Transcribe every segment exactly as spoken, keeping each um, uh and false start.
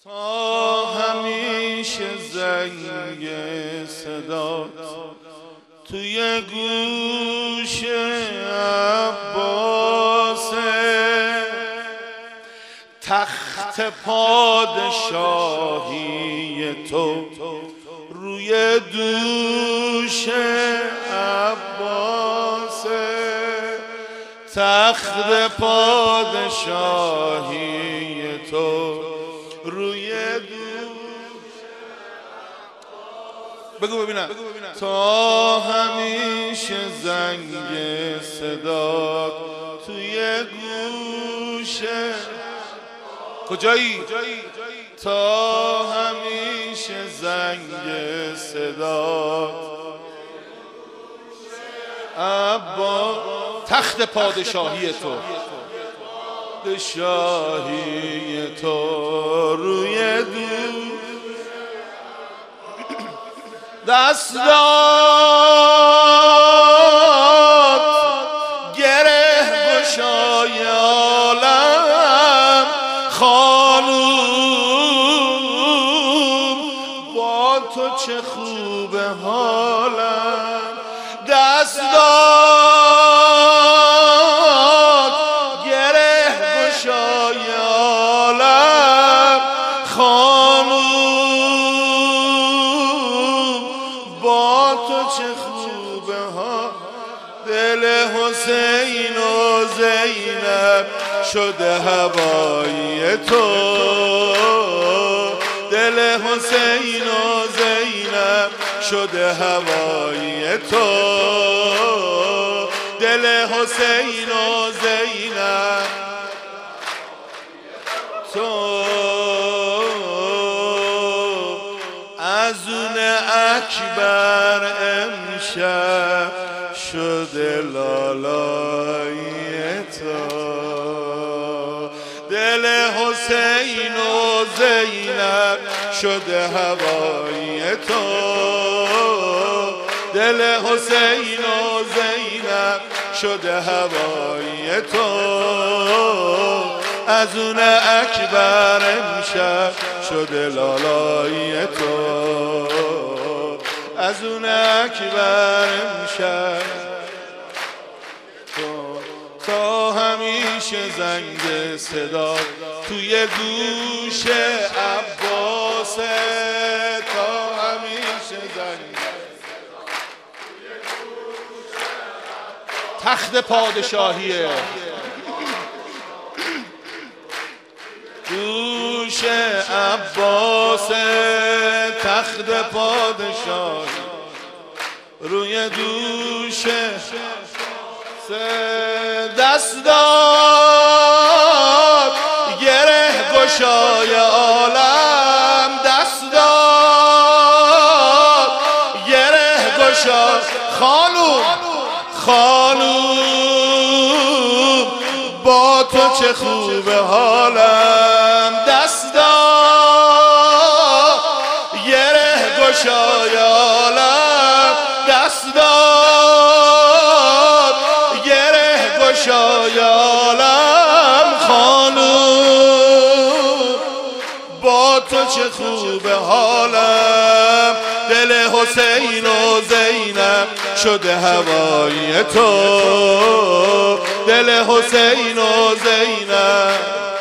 تا همیشه زنگ صدات توی گوش عباسه، تخت پادشاهی تو روی دوش عباسه، تخت پادشاهی تو روی دوش عباسه. بگو ببینم. تا همیشه زنگ صدات توی گوش کجایی؟ تا همیشه زنگ صدات عبا تخت پادشاهی تو پادشاهی تو روی دو دست داد گره گشای عالم خانوم با تو چه خوب حالم، دست داد گره گشای عالم خانوم با تو چه خوب ها، دل حسین و زینب شده هوای تو، دل حسین و زینب شده هوای تو، دل حسین و زینب تو از اون اکبر امشب شده لالای تو، دل حسین و زینب شده هوای تو، دل حسین و زینب شده هوای تو، از اون اکبر امشب شده لالای تو، از اون اکبر امشب تو تا همیشه زنگ صدا توی گوش عباسه، تا همیشه زنگ تخت پادشاهیه دوش عباسه، تخت پادشاهی روی دوش دست داد گره گشای عالم، دست داد گره گشای خانوم خانوم با تو چه خوب حالم، دست داد گره گشای عالم، دست داد گره گشای عالم خانوم با تو چه خوب حالم، دل حسین و زینب شده هوای تو، دل حسین و زینب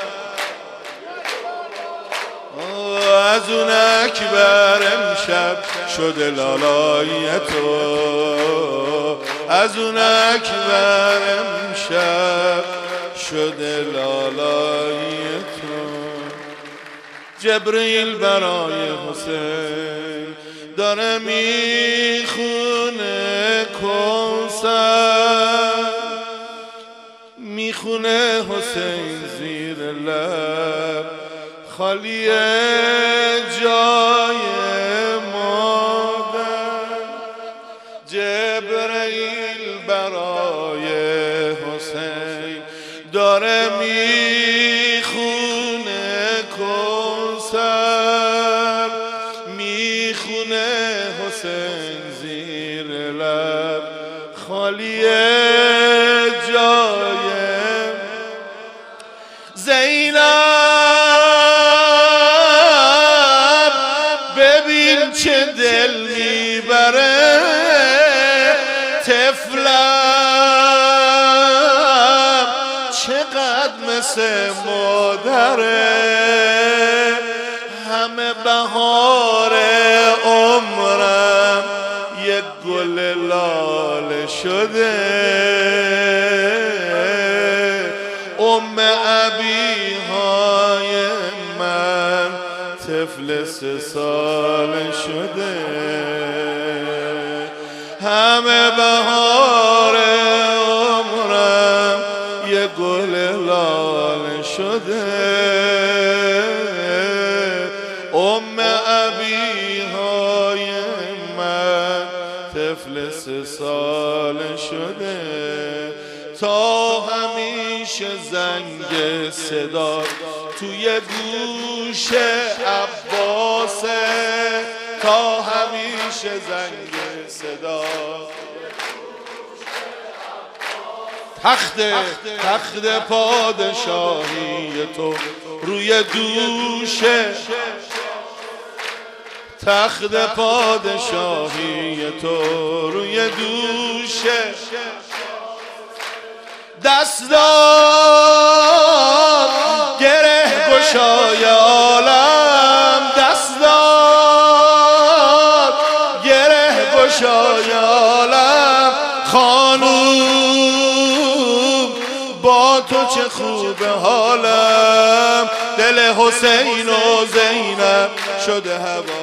از اون اکبر امشب شده لالای تو، از اون اکبر امشب شده لالای تو. جبریل برای حسین داره میخونه کوثر، میخونه حسین زیر لب خالی جای مادر، جبریل برای حسین داره میخونه کوثر، میخونه حسین زیر لب خالی جای زینب مثل مادره، همه بهار عمرم یک گل لاله شده. ام ابی های من طفل سه سال شده، همه بهار عمرم یه گل لاله شده. ام ابی های من طفل سه سال شده. تا همیشه زنگ صدا توی گوش عباسه، تا همیشه زنگ صدا تخت تخت پادشاهی تو روی دوشه، تخت پادشاهی تو روی دوشه. دست داد گره گشای عالم، دست داد گره گشای عالم. خانوم با تو چه خوب حالم، دل حسین و زینب شده هوا.